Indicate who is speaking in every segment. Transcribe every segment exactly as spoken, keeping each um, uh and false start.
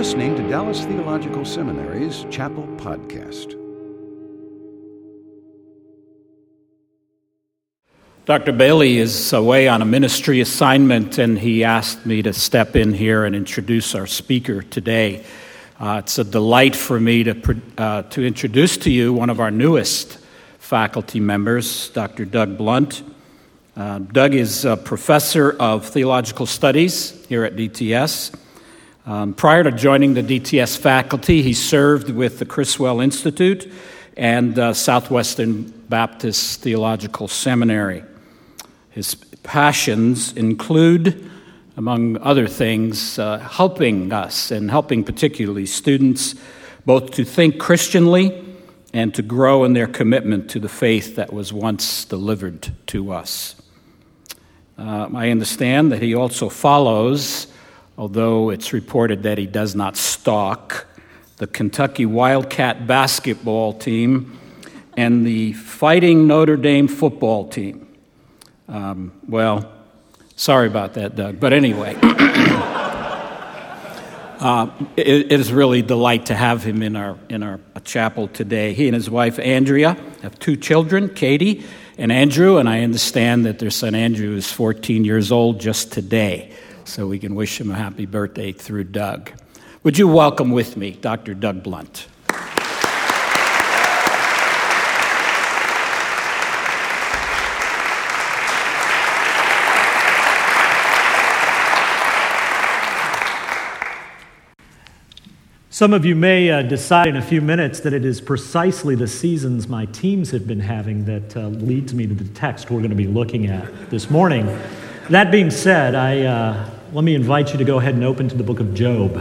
Speaker 1: listening to Dallas Theological Seminary's Chapel Podcast.
Speaker 2: Doctor Bailey is away on a ministry assignment, and he asked me to step in here and introduce our speaker today. Uh, it's a delight for me to uh, to introduce to you one of our newest faculty members, Doctor Doug Blunt. Uh, Doug is a professor of theological studies here at D T S. Um, prior to joining the D T S faculty, he served with the Criswell Institute and uh, Southwestern Baptist Theological Seminary. His passions include, among other things, uh, helping us and helping particularly students both to think Christianly and to grow in their commitment to the faith that was once delivered to us. Uh, I understand that he also follows, although it's reported that he does not stalk, the Kentucky Wildcat basketball team and the Fighting Notre Dame football team. Um, well, sorry about that, Doug. But anyway, uh, it, it is really a delight to have him in our in our chapel today. He and his wife, Andrea, have two children, Katie and Andrew, and I understand that their son Andrew is fourteen years old just today. So we can wish him a happy birthday through Doug. Would you welcome with me Doctor Doug Blunt?
Speaker 3: Some of you may uh, decide in a few minutes that it is precisely the seasons my teams have been having that uh, leads me to the text we're going to be looking at this morning. That being said, I uh, let me invite you to go ahead and open to the book of Job.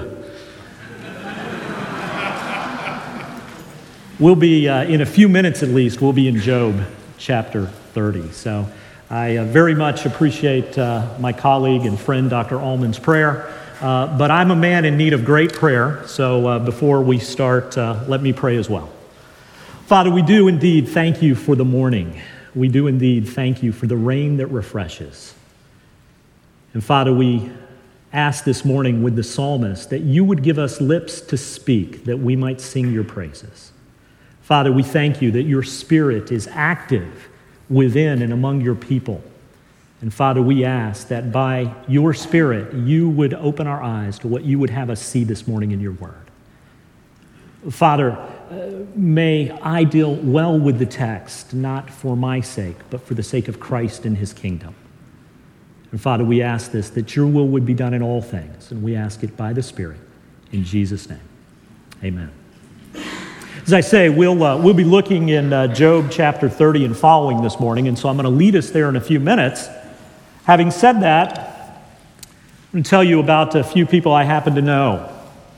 Speaker 3: We'll be, uh, in a few minutes at least, we'll be in Job chapter thirty. So I uh, very much appreciate uh, my colleague and friend Doctor Allman's prayer. Uh, but I'm a man in need of great prayer, so uh, before we start, uh, let me pray as well. Father, we do indeed thank you for the morning. We do indeed thank you for the rain that refreshes. And Father, we ask this morning with the psalmist that you would give us lips to speak, that we might sing your praises. Father, we thank you that your Spirit is active within and among your people. And Father, we ask that by your Spirit, you would open our eyes to what you would have us see this morning in your word. Father, uh, may I deal well with the text, not for my sake, but for the sake of Christ and his kingdom. And Father, we ask this, that your will would be done in all things, and we ask it by the Spirit, in Jesus' name. Amen. As I say, we'll uh, we'll be looking in uh, Job chapter thirty and following this morning, and so I'm going to lead us there in a few minutes. Having said that, I'm going to tell you about a few people I happen to know.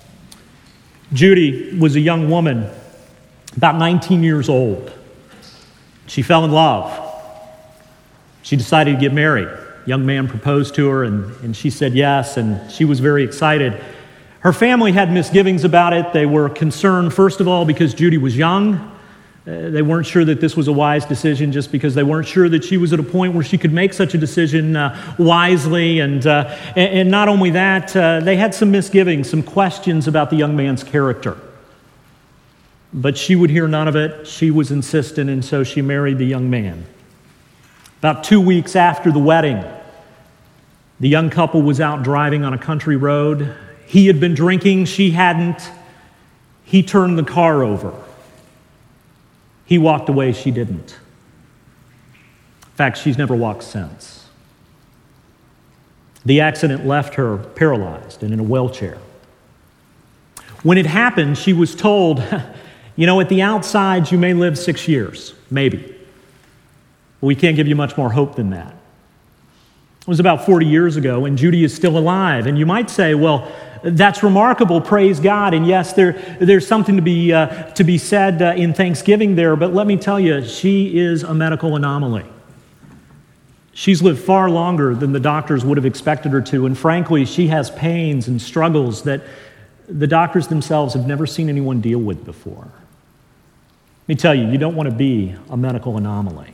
Speaker 3: Judy was a young woman, about nineteen years old. She fell in love. She decided to get married. A young man proposed to her, and, and she said yes, and she was very excited. Her family had misgivings about it. They were concerned, first of all, because Judy was young. Uh, they weren't sure that this was a wise decision just because they weren't sure that she was at a point where she could make such a decision uh, wisely. And, uh, and and not only that, uh, they had some misgivings, some questions about the young man's character. But she would hear none of it. She was insistent, and so she married the young man. About two weeks after the wedding, the young couple was out driving on a country road. He had been drinking, she hadn't. He turned the car over. He walked away, she didn't. In fact, she's never walked since. The accident left her paralyzed and in a wheelchair. When it happened, she was told, you know, at the outside, you may live six years, maybe. We can't give you much more hope than that. It was about forty years ago, and Judy is still alive. And you might say, well, that's remarkable, praise God. And yes, there, there's something to be uh, to be said uh, in thanksgiving there, but let me tell you, she is a medical anomaly. She's lived far longer than the doctors would have expected her to, and frankly, she has pains and struggles that the doctors themselves have never seen anyone deal with before. Let me tell you, you don't want to be a medical anomaly.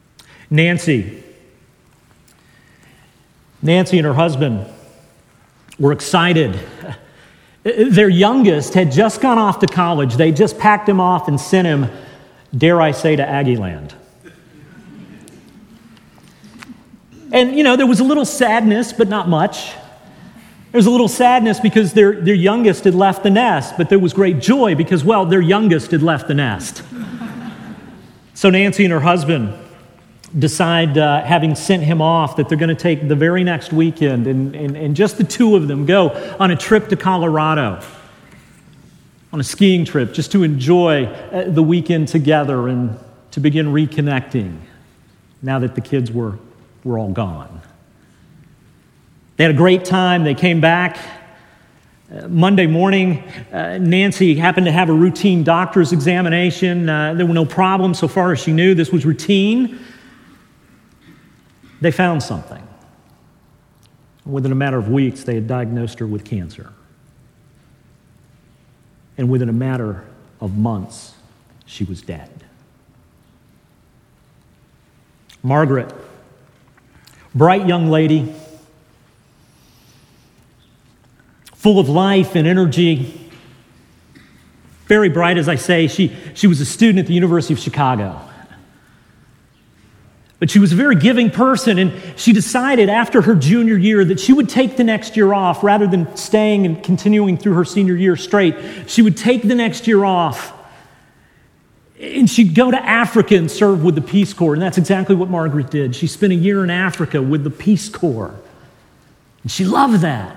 Speaker 3: Nancy. Nancy and her husband were excited. Their youngest had just gone off to college. They just packed him off and sent him, dare I say, to Aggie Land. And, you know, there was a little sadness, but not much. There was a little sadness because their, their youngest had left the nest, but there was great joy because, well, their youngest had left the nest. So Nancy and her husband decide, uh, having sent him off, that they're going to take the very next weekend and, and, and just the two of them go on a trip to Colorado, on a skiing trip, just to enjoy uh, the weekend together and to begin reconnecting now that the kids were, were all gone. They had a great time. They came back. Uh, Monday morning, uh, Nancy happened to have a routine doctor's examination. Uh, there were no problems so far as she knew. This was routine. They found something. Within a matter of weeks, they had diagnosed her with cancer. And within a matter of months, she was dead. Margaret, bright young lady, full of life and energy, very bright, as I say. She, she was a student at the University of Chicago. But she was a very giving person, and she decided after her junior year that she would take the next year off rather than staying and continuing through her senior year straight. She would take the next year off, and she'd go to Africa and serve with the Peace Corps, and that's exactly what Margaret did. She spent a year in Africa with the Peace Corps, and she loved that.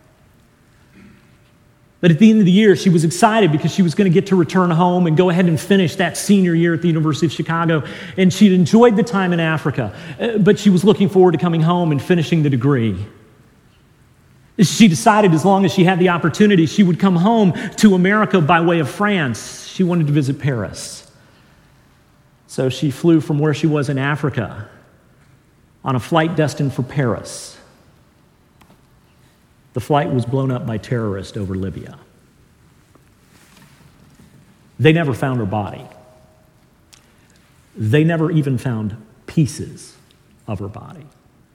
Speaker 3: But at the end of the year, she was excited because she was going to get to return home and go ahead and finish that senior year at the University of Chicago. And she'd enjoyed the time in Africa, but she was looking forward to coming home and finishing the degree. She decided as long as she had the opportunity, she would come home to America by way of France. She wanted to visit Paris. So she flew from where she was in Africa on a flight destined for Paris. The flight was blown up by terrorists over Libya. They never found her body. They never even found pieces of her body.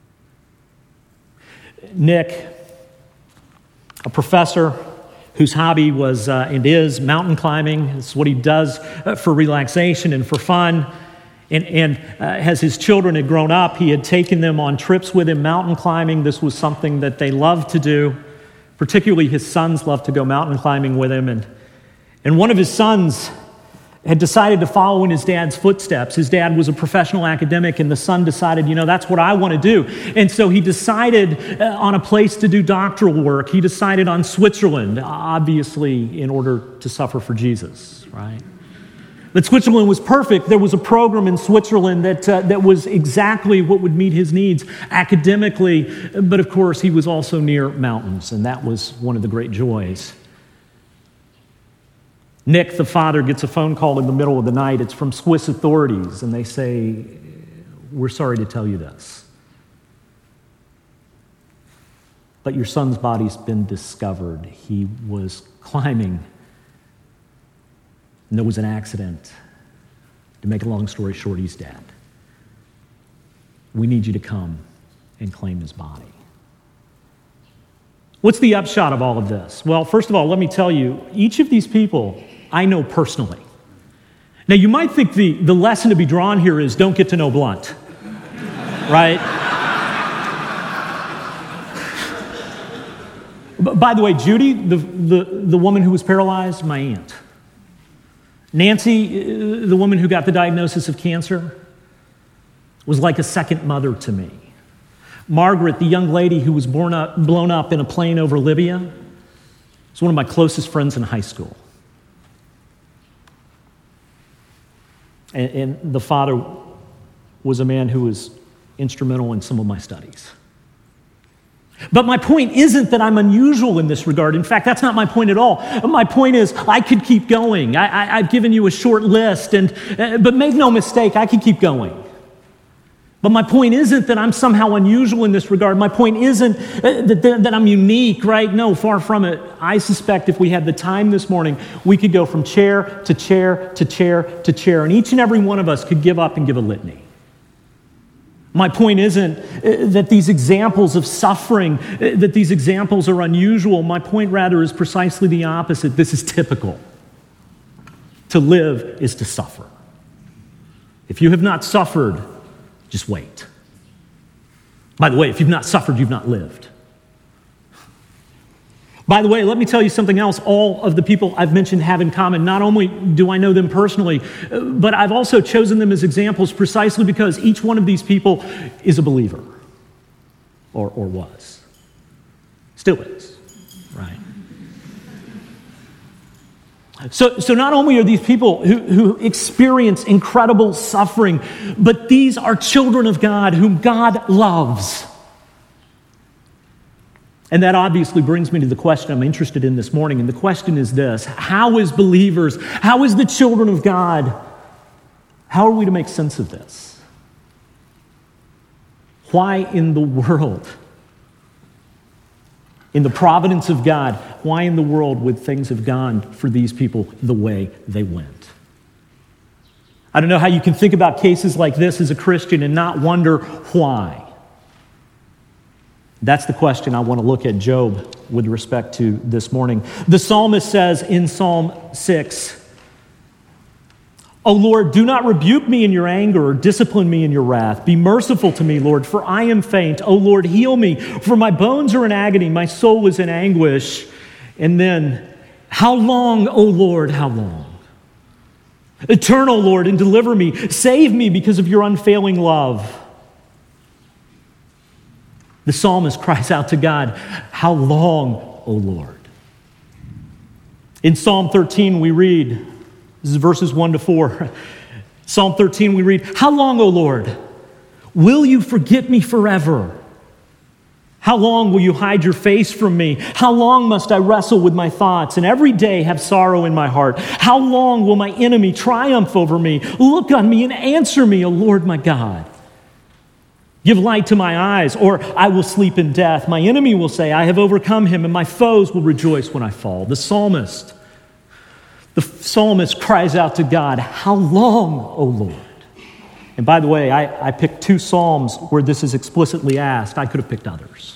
Speaker 3: Nick, a professor whose hobby was uh, and is mountain climbing, it's what he does uh, for relaxation and for fun. And, and uh, as his children had grown up, he had taken them on trips with him mountain climbing. This was something that they loved to do. Particularly his sons loved to go mountain climbing with him. And, and one of his sons had decided to follow in his dad's footsteps. His dad was a professional academic, and the son decided, you know, that's what I want to do. And so he decided uh, on a place to do doctoral work. He decided on Switzerland, obviously in order to suffer for Jesus, right? But Switzerland was perfect. There was a program in Switzerland that uh, that was exactly what would meet his needs academically. But of course, he was also near mountains, and that was one of the great joys. Nick, the father, gets a phone call in the middle of the night. It's from Swiss authorities, and they say, "We're sorry to tell you this, but your son's body's been discovered. He was climbing, and there was an accident. To make a long story short, he's dead. We need you to come and claim his body." What's the upshot of all of this? Well, first of all, let me tell you, each of these people I know personally. Now, you might think the, the lesson to be drawn here is don't get to know Blunt, right? By the way, Judy, the, the, the woman who was paralyzed, my aunt. Nancy, the woman who got the diagnosis of cancer, was like a second mother to me. Margaret, the young lady who was born up, blown up in a plane over Libya, was one of my closest friends in high school. And, and the father was a man who was instrumental in some of my studies. But my point isn't that I'm unusual in this regard. In fact, that's not my point at all. My point is I could keep going. I, I, I've given you a short list, and uh, but make no mistake, I could keep going. But my point isn't that I'm somehow unusual in this regard. My point isn't uh, that, that, that I'm unique, right? No, far from it. I suspect if we had the time this morning, we could go from chair to chair to chair to chair, and each and every one of us could give up and give a litany. My point isn't that these examples of suffering, that these examples are unusual. My point rather is precisely the opposite. This is typical. To live is to suffer. If you have not suffered, just wait. By the way, if you've not suffered, you've not lived. By the way, let me tell you something else all of the people I've mentioned have in common. Not only do I know them personally, but I've also chosen them as examples precisely because each one of these people is a believer, or, or was. Still is, right? So, so not only are these people who, who experience incredible suffering, but these are children of God whom God loves. And that obviously brings me to the question I'm interested in this morning. And the question is this: how as believers, how as the children of God, how are we to make sense of this? Why in the world, in the providence of God, why in the world would things have gone for these people the way they went? I don't know how you can think about cases like this as a Christian and not wonder why. That's the question I want to look at Job with respect to this morning. The psalmist says in Psalm six, "O Lord, do not rebuke me in your anger or discipline me in your wrath. Be merciful to me, Lord, for I am faint. O Lord, heal me, for my bones are in agony. My soul is in anguish." And then, "How long, O Lord, how long? Eternal, Lord, and deliver me. Save me because of your unfailing love." The psalmist cries out to God, "How long, O Lord?" In Psalm thirteen we read, this is verses one to four. Psalm thirteen we read, "How long, O Lord? Will you forget me forever? How long will you hide your face from me? How long must I wrestle with my thoughts and every day have sorrow in my heart? How long will my enemy triumph over me? Look on me and answer me, O Lord my God. Give light to my eyes, or I will sleep in death. My enemy will say, I have overcome him, and my foes will rejoice when I fall." The psalmist, the psalmist cries out to God, "How long, O Lord?" And by the way, I, I picked two psalms where this is explicitly asked. I could have picked others.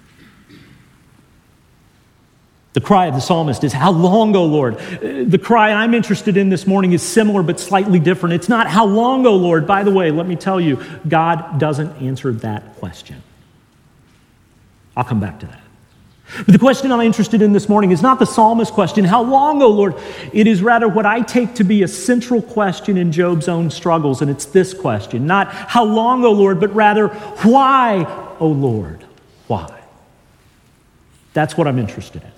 Speaker 3: The cry of the psalmist is, "How long, O Lord?" The cry I'm interested in this morning is similar but slightly different. It's not, "How long, O Lord?" By the way, let me tell you, God doesn't answer that question. I'll come back to that. But the question I'm interested in this morning is not the psalmist's question, "How long, O Lord?" It is rather what I take to be a central question in Job's own struggles, and it's this question. Not, "How long, O Lord?" but rather, "Why, O Lord? Why?" That's what I'm interested in.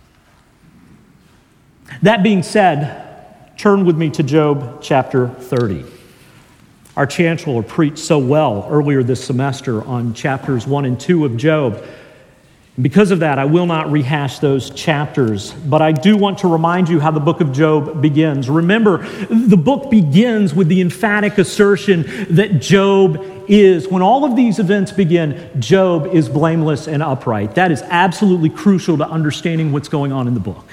Speaker 3: That being said, turn with me to Job chapter thirty. Our chancellor preached so well earlier this semester on chapters one and two of Job. Because of that, I will not rehash those chapters, but I do want to remind you how the book of Job begins. Remember, the book begins with the emphatic assertion that Job is, when all of these events begin, Job is blameless and upright. That is absolutely crucial to understanding what's going on in the book.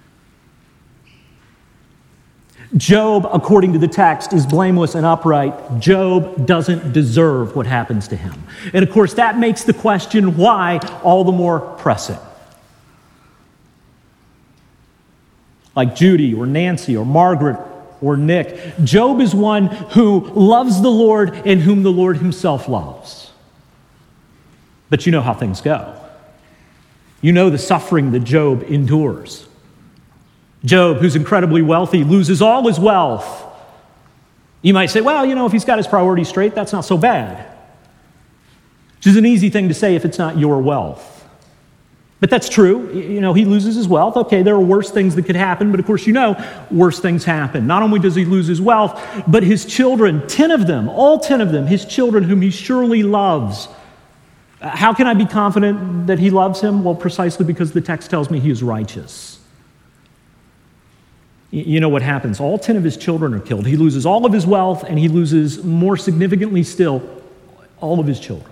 Speaker 3: Job, according to the text, is blameless and upright. Job doesn't deserve what happens to him. And of course, that makes the question why all the more pressing. Like Judy or Nancy or Margaret or Nick, Job is one who loves the Lord and whom the Lord himself loves. But you know how things go. You know the suffering that Job endures. Job, who's incredibly wealthy, loses all his wealth. You might say, well, you know, if he's got his priorities straight, that's not so bad. Which is an easy thing to say if it's not your wealth. But that's true. You know, he loses his wealth. Okay, there are worse things that could happen, but of course, you know, worse things happen. Not only does he lose his wealth, but his children, ten of them, all ten of them, his children whom he surely loves. How can I be confident that he loves him? Well, precisely because the text tells me he is righteous. You know what happens? All ten of his children are killed. He loses all of his wealth, and he loses, more significantly still, all of his children.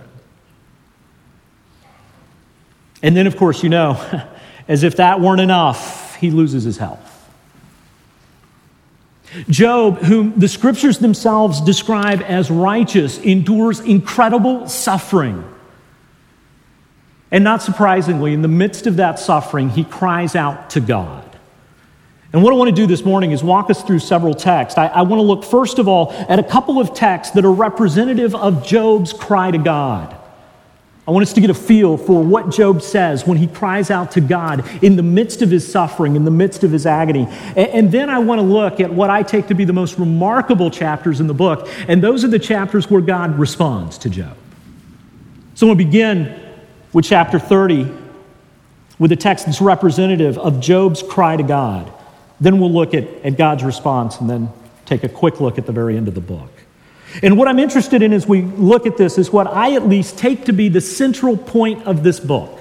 Speaker 3: And then, of course, you know, as if that weren't enough, he loses his health. Job, whom the scriptures themselves describe as righteous, endures incredible suffering. And not surprisingly, in the midst of that suffering, he cries out to God. And what I want to do this morning is walk us through several texts. I, I want to look, first of all, at a couple of texts that are representative of Job's cry to God. I want us to get a feel for what Job says when he cries out to God in the midst of his suffering, in the midst of his agony. And, and then I want to look at what I take to be the most remarkable chapters in the book, and those are the chapters where God responds to Job. So I'm going to begin with chapter thirty, with a text that's representative of Job's cry to God. Then we'll look at, at God's response and then take a quick look at the very end of the book. And what I'm interested in as we look at this is what I at least take to be the central point of this book.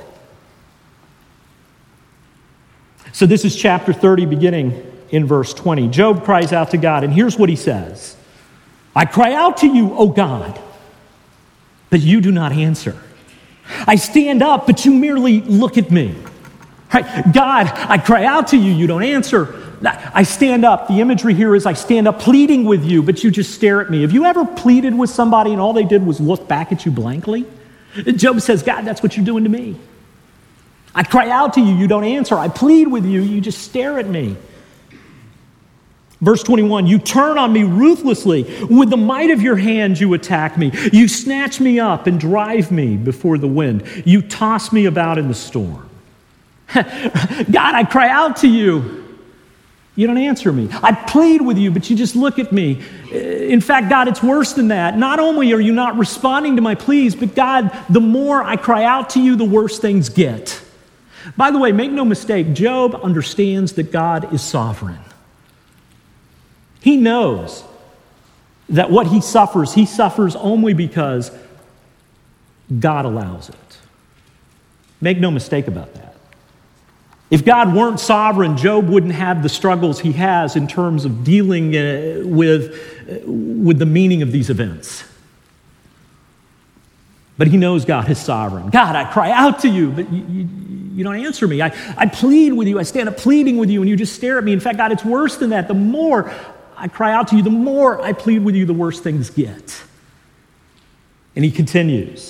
Speaker 3: So this is chapter thirty, beginning in verse twenty. Job cries out to God, and here's what he says. I cry out to you, O God, but you do not answer. I stand up, but you merely look at me. Right? God, I cry out to you, you don't answer. I stand up. The imagery here is I stand up pleading with you, but you just stare at me. Have you ever pleaded with somebody and all they did was look back at you blankly? Job says, God, that's what you're doing to me. I cry out to you, you don't answer. I plead with you, you just stare at me. Verse twenty-one, you turn on me ruthlessly. With the might of your hand, you attack me. You snatch me up and drive me before the wind. You toss me about in the storm. God, I cry out to you. You don't answer me. I plead with you, but you just look at me. In fact, God, it's worse than that. Not only are you not responding to my pleas, but God, the more I cry out to you, the worse things get. By the way, make no mistake, Job understands that God is sovereign. He knows that what he suffers, he suffers only because God allows it. Make no mistake about that. If God weren't sovereign, Job wouldn't have the struggles he has in terms of dealing uh, with, uh, with the meaning of these events. But he knows God is sovereign. God, I cry out to you, but you, you, you don't answer me. I, I plead with you. I stand up pleading with you, and you just stare at me. In fact, God, it's worse than that. The more I cry out to you, the more I plead with you, the worse things get. And he continues.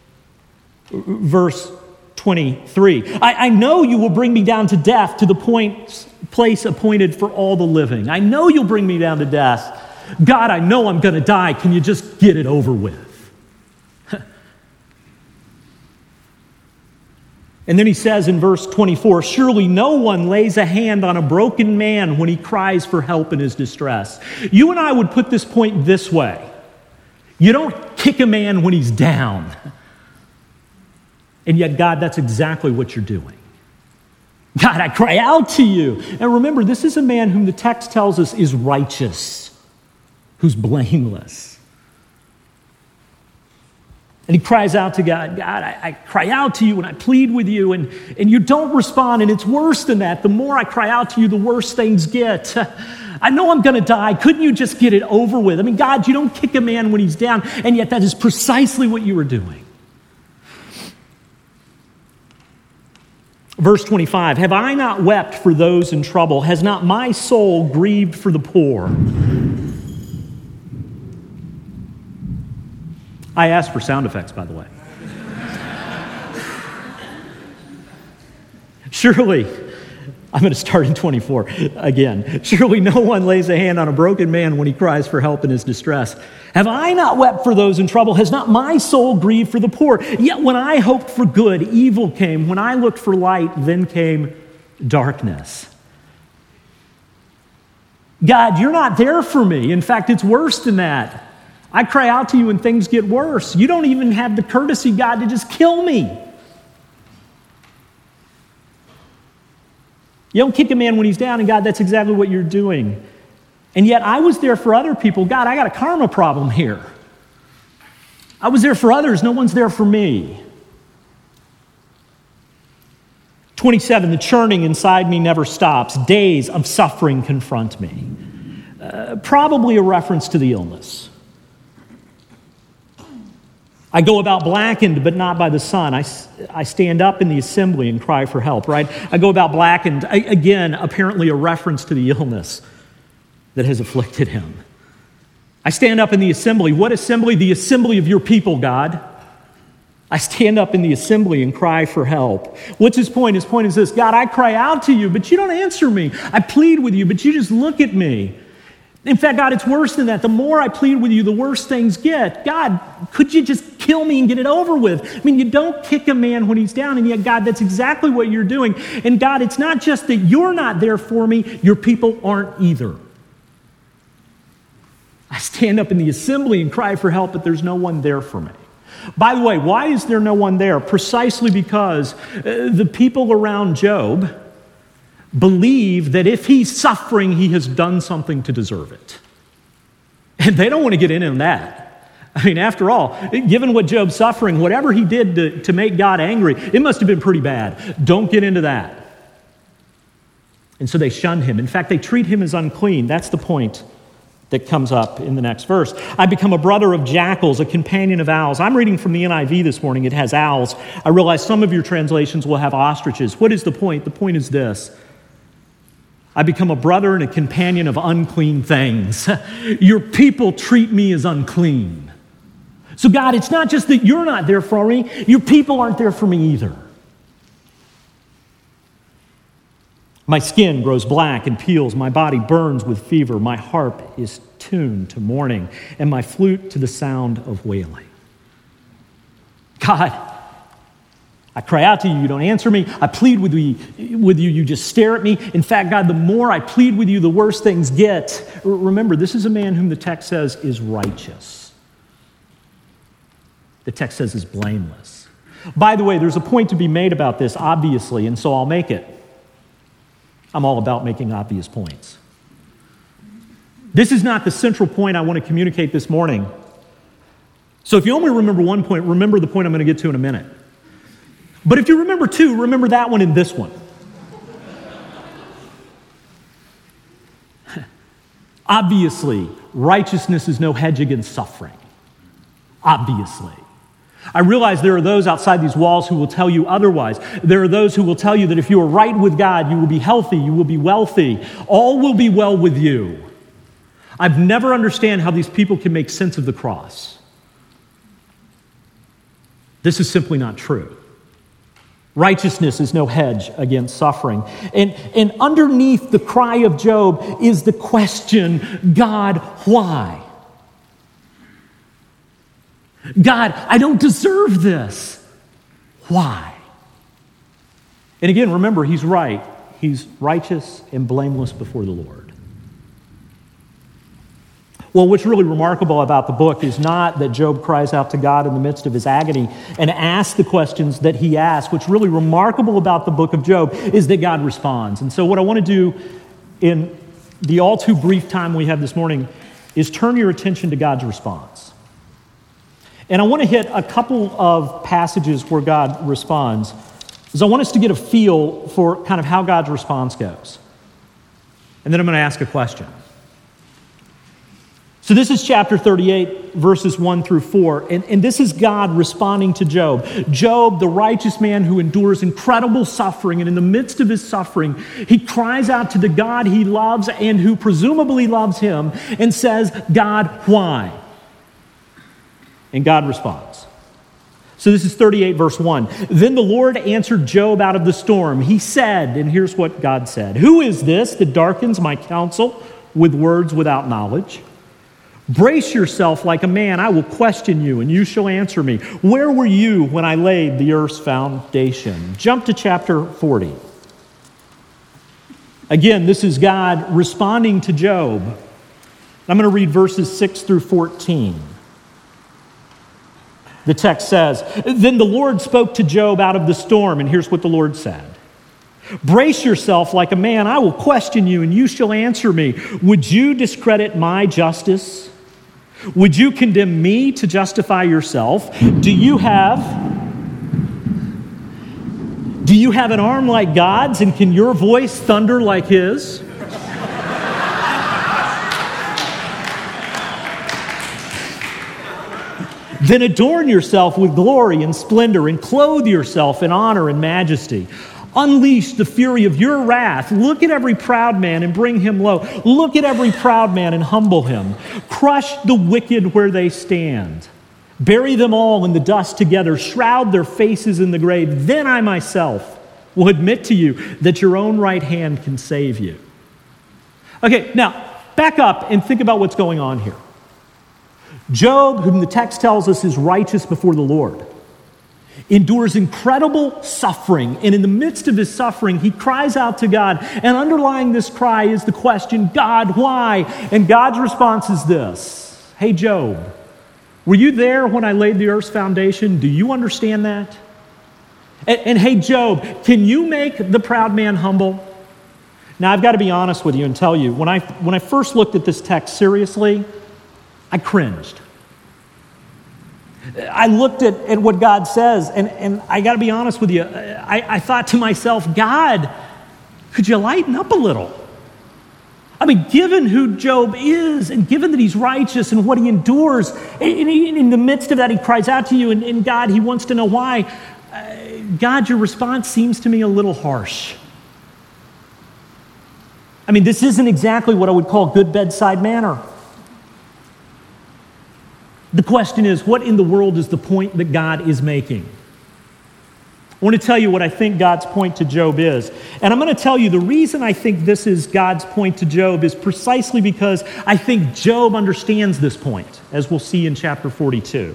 Speaker 3: Verse twenty-three. I, I know you will bring me down to death, to the point, place appointed for all the living. I know you'll bring me down to death. God, I know I'm going to die. Can you just get it over with? And then he says in verse twenty-four, surely no one lays a hand on a broken man when he cries for help in his distress. You and I would put this point this way. You don't kick a man when he's down. And yet, God, that's exactly what you're doing. God, I cry out to you. And remember, this is a man whom the text tells us is righteous, who's blameless. And he cries out to God, God, I, I cry out to you and I plead with you, and, and you don't respond, and it's worse than that. The more I cry out to you, the worse things get. I know I'm going to die. Couldn't you just get it over with? I mean, God, you don't kick a man when he's down, and yet that is precisely what you were doing. Verse twenty-five, have I not wept for those in trouble? Has not my soul grieved for the poor? I asked for sound effects, by the way. Surely, I'm going to start in twenty-four again. Surely no one lays a hand on a broken man when he cries for help in his distress. Have I not wept for those in trouble? Has not my soul grieved for the poor? Yet when I hoped for good, evil came. When I looked for light, then came darkness. God, you're not there for me. In fact, it's worse than that. I cry out to you and things get worse. You don't even have the courtesy, God, to just kill me. You don't kick a man when he's down, and God, that's exactly what you're doing. And yet I was there for other people. God, I got a karma problem here. I was there for others. No one's there for me. twenty-seven, the churning inside me never stops. Days of suffering confront me. Uh, probably a reference to the illness. I go about blackened, but not by the sun. I, I stand up in the assembly and cry for help, right? I go about blackened. I, again, apparently a reference to the illness. that has afflicted him. I stand up in the assembly. What assembly? The assembly of your people, God. I stand up in the assembly and cry for help. What's his point? His point is this: God, I cry out to you, but you don't answer me. I plead with you, but you just look at me. In fact, God, it's worse than that. The more I plead with you, the worse things get. God, could you just kill me and get it over with? I mean, you don't kick a man when he's down, and yet, God, that's exactly what you're doing. And God, it's not just that you're not there for me, your people aren't either. I stand up in the assembly and cry for help, but there's no one there for me. By the way, why is there no one there? Precisely because uh, the people around Job believe that if he's suffering, he has done something to deserve it. And they don't want to get in on that. I mean, after all, given what Job's suffering, whatever he did to, to make God angry, it must have been pretty bad. Don't get into that. And so they shun him. In fact, they treat him as unclean. That's the point that comes up in the next verse. I become a brother of jackals, a companion of owls. I'm reading from the N I V this morning. It has owls. I realize some of your translations will have ostriches. What is the point? The point is this: I become a brother and a companion of unclean things. Your people treat me as unclean. So God, it's not just that you're not there for me, your people aren't there for me either. My skin grows black and peels, my body burns with fever, my harp is tuned to mourning, and my flute to the sound of wailing. God, I cry out to you, you don't answer me. I plead with you, with you, you just stare at me. In fact, God, the more I plead with you, the worse things get. Remember, this is a man whom the text says is righteous. The text says is blameless. By the way, there's a point to be made about this, obviously, and so I'll make it. I'm all about making obvious points. This is not the central point I want to communicate this morning. So if you only remember one point, remember the point I'm going to get to in a minute. But if you remember two, remember that one and this one. Obviously, righteousness is no hedge against suffering. Obviously. I realize there are those outside these walls who will tell you otherwise. There are those who will tell you that if you are right with God, you will be healthy, you will be wealthy, all will be well with you. I've never understood how these people can make sense of the cross. This is simply not true. Righteousness is no hedge against suffering. And, and underneath the cry of Job is the question, God, why? God, I don't deserve this. Why? And again, remember, he's right. He's righteous and blameless before the Lord. Well, what's really remarkable about the book is not that Job cries out to God in the midst of his agony and asks the questions that he asks. What's really remarkable about the book of Job is that God responds. And so what I want to do in the all too brief time we have this morning is turn your attention to God's response. And I want to hit a couple of passages where God responds, because I want us to get a feel for kind of how God's response goes. And then I'm going to ask a question. So this is chapter thirty-eight, verses one through four, and, and this is God responding to Job. Job, the righteous man who endures incredible suffering, and in the midst of his suffering, he cries out to the God he loves and who presumably loves him and says, God, why? And God responds. So this is thirty-eight, verse one. Then the Lord answered Job out of the storm. He said, and here's what God said, who is this that darkens my counsel with words without knowledge? Brace yourself like a man, I will question you, and you shall answer me. Where were you when I laid the earth's foundation? Jump to chapter forty. Again, this is God responding to Job. I'm going to read verses six through fourteen. The text says, then the Lord spoke to Job out of the storm, and here's what the Lord said. Brace yourself like a man, I will question you, and you shall answer me. Would you discredit my justice? Would you condemn me to justify yourself? Do you have, do you have an arm like God's, and can your voice thunder like his? Then adorn yourself with glory and splendor, and clothe yourself in honor and majesty. Unleash the fury of your wrath. Look at every proud man and bring him low. Look at every proud man and humble him. Crush the wicked where they stand. Bury them all in the dust together. Shroud their faces in the grave. Then I myself will admit to you that your own right hand can save you. Okay, now, back up and think about what's going on here. Job, whom the text tells us is righteous before the Lord, endures incredible suffering, and in the midst of his suffering, he cries out to God, and underlying this cry is the question, God, why? And God's response is this: hey, Job, were you there when I laid the earth's foundation? Do you understand that? And, and hey, Job, can you make the proud man humble? Now, I've got to be honest with you and tell you, when I, when I first looked at this text seriously, I cringed. I looked at, at what God says, and, and I got to be honest with you, I, I thought to myself, God, could you lighten up a little? I mean, given who Job is, and given that he's righteous and what he endures, and in, in the midst of that, he cries out to you, and, and God, he wants to know why. Uh, God, your response seems to me a little harsh. I mean, this isn't exactly what I would call good bedside manner. The question is, what in the world is the point that God is making? I want to tell you what I think God's point to Job is. And I'm going to tell you the reason I think this is God's point to Job is precisely because I think Job understands this point, as we'll see in chapter forty-two.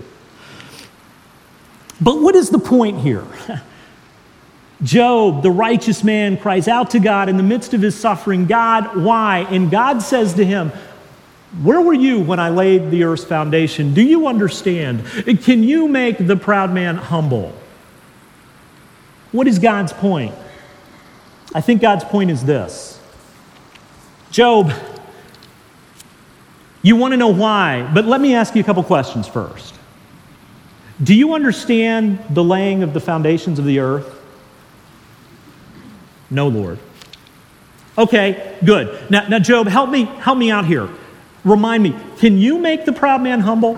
Speaker 3: But what is the point here? Job, the righteous man, cries out to God in the midst of his suffering, God, why? And God says to him, where were you when I laid the earth's foundation? Do you understand? Can you make the proud man humble? What is God's point? I think God's point is this. Job, you want to know why, but let me ask you a couple questions first. Do you understand the laying of the foundations of the earth? No, Lord. Okay, good. Now, now Job, help me, help me out here. Remind me, can you make the proud man humble?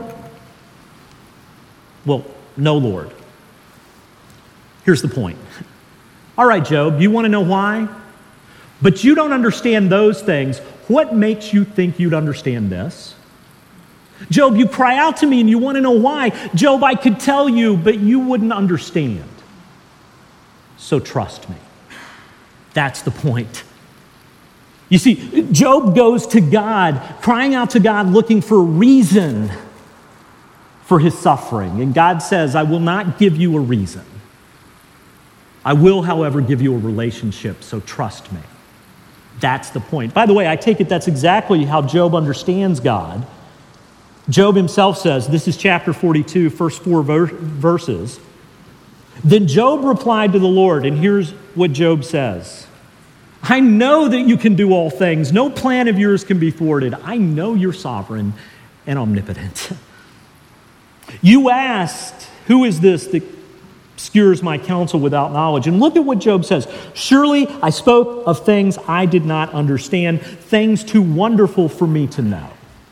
Speaker 3: Well, no, Lord. Here's the point. All right, Job, you want to know why? But you don't understand those things. What makes you think you'd understand this? Job, you cry out to me and you want to know why. Job, I could tell you, but you wouldn't understand. So trust me. That's the point. You see, Job goes to God, crying out to God, looking for a reason for his suffering. And God says, I will not give you a reason. I will, however, give you a relationship, so trust me. That's the point. By the way, I take it that's exactly how Job understands God. Job himself says, this is chapter forty-two, first four ver- verses. Then Job replied to the Lord, and here's what Job says. I know that you can do all things. No plan of yours can be thwarted. I know you're sovereign and omnipotent. You asked, who is this that obscures my counsel without knowledge? And look at what Job says. Surely I spoke of things I did not understand, things too wonderful for me to know.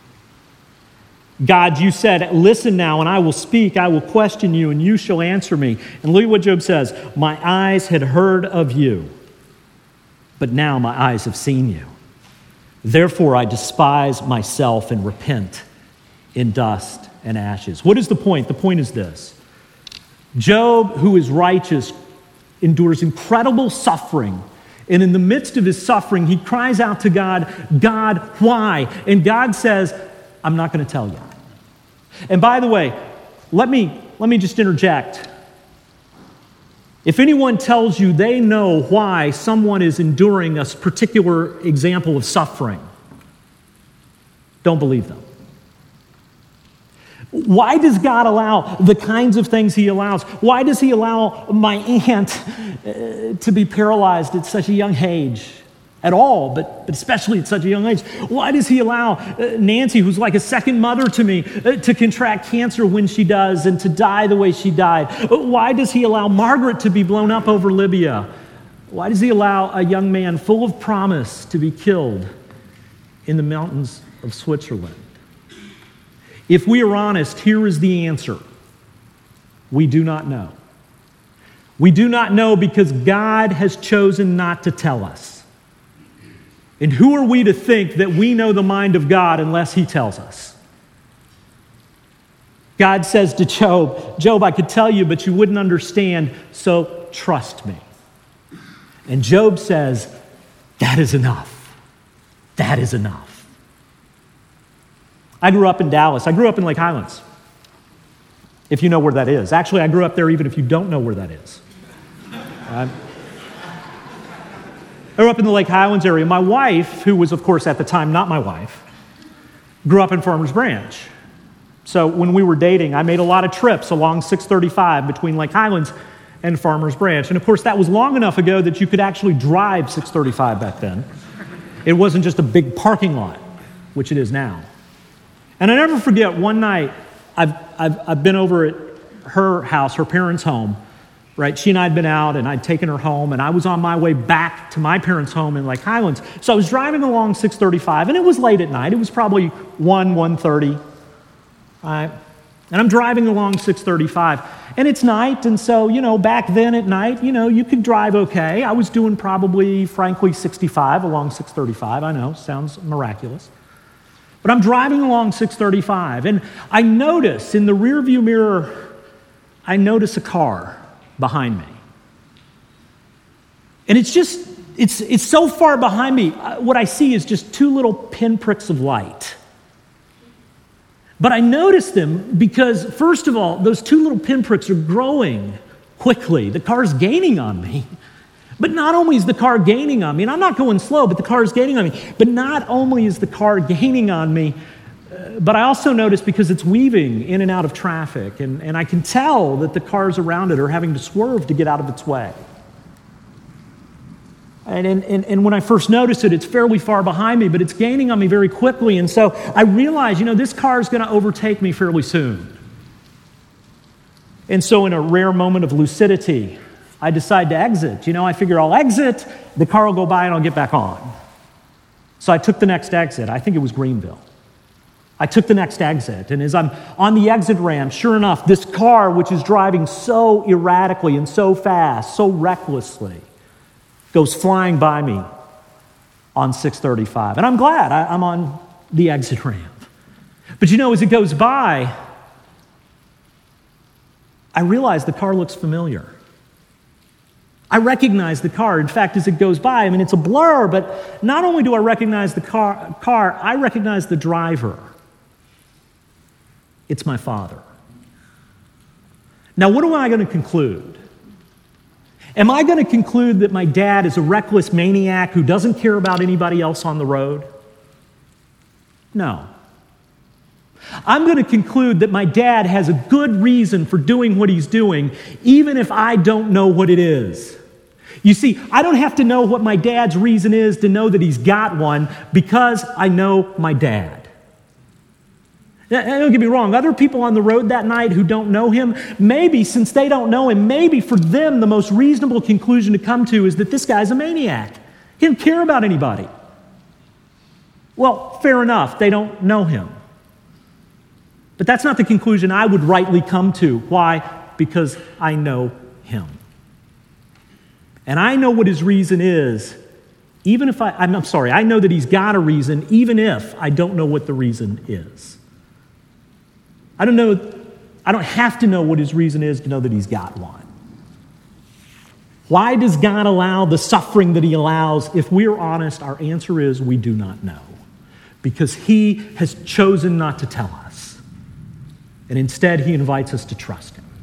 Speaker 3: God, you said, listen now, and I will speak. I will question you, and you shall answer me. And look at what Job says. My eyes had heard of you, but now my eyes have seen you. Therefore I despise myself and repent in dust and ashes. What is the point? The point is this. Job, who is righteous, endures incredible suffering. And in the midst of his suffering, he cries out to God, God, why? And God says, I'm not going to tell you. And by the way, let me, let me just interject. If anyone tells you they know why someone is enduring a particular example of suffering, don't believe them. Why does God allow the kinds of things he allows? Why does he allow my aunt uh, to be paralyzed at such a young age? At all, but, but especially at such a young age. Why does he allow uh, Nancy, who's like a second mother to me, uh, to contract cancer when she does and to die the way she died? Uh, why does he allow Margaret to be blown up over Libya? Why does he allow a young man full of promise to be killed in the mountains of Switzerland? If we are honest, here is the answer. We do not know. We do not know because God has chosen not to tell us. And who are we to think that we know the mind of God unless he tells us? God says to Job, Job, I could tell you, but you wouldn't understand, so trust me. And Job says, that is enough. That is enough. I grew up in Dallas. I grew up in Lake Highlands, if you know where that is. Actually, I grew up there even if you don't know where that is. I grew up in the Lake Highlands area. My wife, who was, of course, at the time not my wife, grew up in Farmers Branch. So when we were dating, I made a lot of trips along six thirty-five between Lake Highlands and Farmers Branch. And of course, that was long enough ago that you could actually drive six thirty-five back then. It wasn't just a big parking lot, which it is now. And I never forget, one night, I've, I've, I've been over at her house, her parents' home, right? She and I had been out, and I'd taken her home, and I was on my way back to my parents' home in Lake Highlands. So I was driving along six thirty-five, and it was late at night. It was probably one, one thirty. Right? And I'm driving along six thirty-five, and it's night, and so, you know, back then at night, you know, you could drive okay. I was doing probably, frankly, sixty-five along six thirty-five. I know, sounds miraculous. But I'm driving along six thirty-five, and I notice in the rearview mirror, I notice a car behind me. And it's just, it's, it's so far behind me, what I see is just two little pinpricks of light. But I notice them because, first of all, those two little pinpricks are growing quickly. The car's gaining on me. But not only is the car gaining on me, and I'm not going slow, but the car is gaining on me. But not only is the car gaining on me, uh, but I also notice because it's weaving in and out of traffic, and, and I can tell that the cars around it are having to swerve to get out of its way. And, and, and when I first notice it, it's fairly far behind me, but it's gaining on me very quickly. And so I realize, you know, this car is going to overtake me fairly soon. And so in a rare moment of lucidity, I decide to exit. You know, I figure I'll exit, the car will go by, and I'll get back on. So I took the next exit. I think it was Greenville. I took the next exit, and as I'm on the exit ramp, sure enough, this car, which is driving so erratically and so fast, so recklessly, goes flying by me on six thirty-five. And I'm glad I, I'm on the exit ramp. But you know, as it goes by, I realize the car looks familiar. I recognize the car. In fact, as it goes by, I mean, it's a blur, but not only do I recognize the car, car I recognize the driver. It's my father. Now, what am I going to conclude? Am I going to conclude that my dad is a reckless maniac who doesn't care about anybody else on the road? No. I'm going to conclude that my dad has a good reason for doing what he's doing, even if I don't know what it is. You see, I don't have to know what my dad's reason is to know that he's got one, because I know my dad. Now, don't get me wrong, other people on the road that night who don't know him, maybe since they don't know him, maybe for them the most reasonable conclusion to come to is that this guy's a maniac. He doesn't care about anybody. Well, fair enough, they don't know him. But that's not the conclusion I would rightly come to. Why? Because I know him. And I know what his reason is, even if I, I'm, I'm sorry, I know that he's got a reason, even if I don't know what the reason is. I don't know, I don't have to know what his reason is to know that he's got one. Why does God allow the suffering that he allows? If we're honest, our answer is we do not know. Because he has chosen not to tell us. And instead, he invites us to trust him.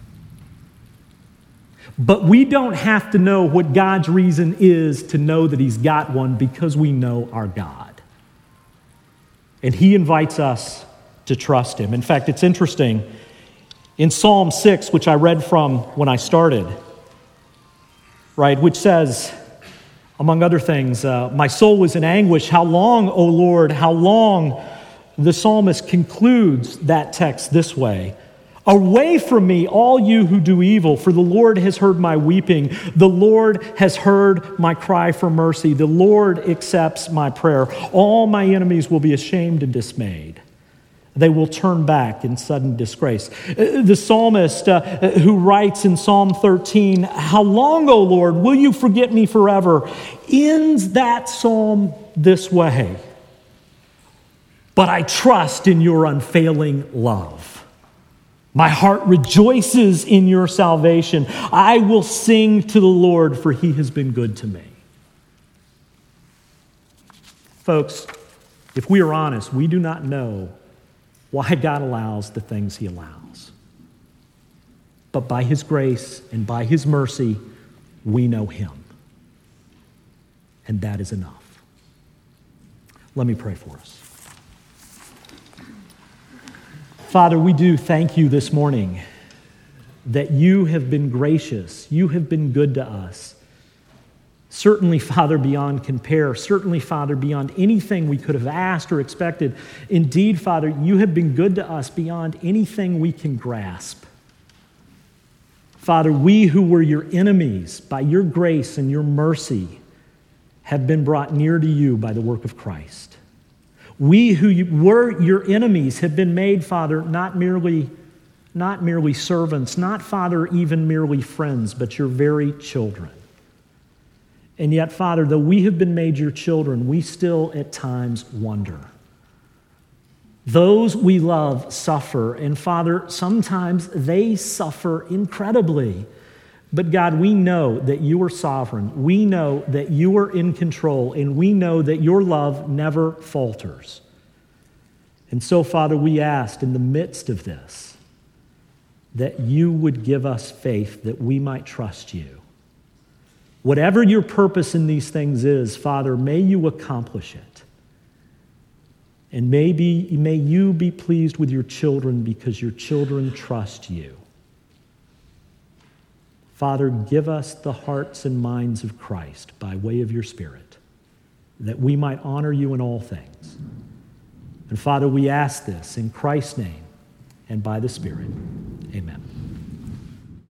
Speaker 3: But we don't have to know what God's reason is to know that he's got one, because we know our God. And he invites us to trust him. In fact, it's interesting. In Psalm six, which I read from when I started, right, which says, among other things, uh, my soul is in anguish. How long, O Lord, how long? The psalmist concludes that text this way: away from me, all you who do evil, for the Lord has heard my weeping. The Lord has heard my cry for mercy. The Lord accepts my prayer. All my enemies will be ashamed and dismayed. They will turn back in sudden disgrace. The psalmist uh, who writes in Psalm thirteen, "How long, O Lord, will you forget me forever?" ends that psalm this way: "But I trust in your unfailing love. My heart rejoices in your salvation. I will sing to the Lord, for he has been good to me." Folks, if we are honest, we do not know why God allows the things he allows. But by his grace and by his mercy, we know him. And that is enough. Let me pray for us. Father, we do thank you this morning that you have been gracious. You have been good to us. Certainly, Father, beyond compare. Certainly, Father, beyond anything we could have asked or expected. Indeed, Father, you have been good to us beyond anything we can grasp. Father, we who were your enemies, by your grace and your mercy, have been brought near to you by the work of Christ. We who were your enemies have been made, Father, not merely, not merely servants, not, Father, even merely friends, but your very children. And yet, Father, though we have been made your children, we still at times wonder. Those we love suffer, and Father, sometimes they suffer incredibly. But God, we know that you are sovereign. We know that you are in control, and we know that your love never falters. And so, Father, we ask in the midst of this that you would give us faith that we might trust you. Whatever your purpose in these things is, Father, may you accomplish it. And may, be, may you be pleased with your children because your children trust you. Father, give us the hearts and minds of Christ by way of your Spirit, that we might honor you in all things. And Father, we ask this in Christ's name and by the Spirit. Amen.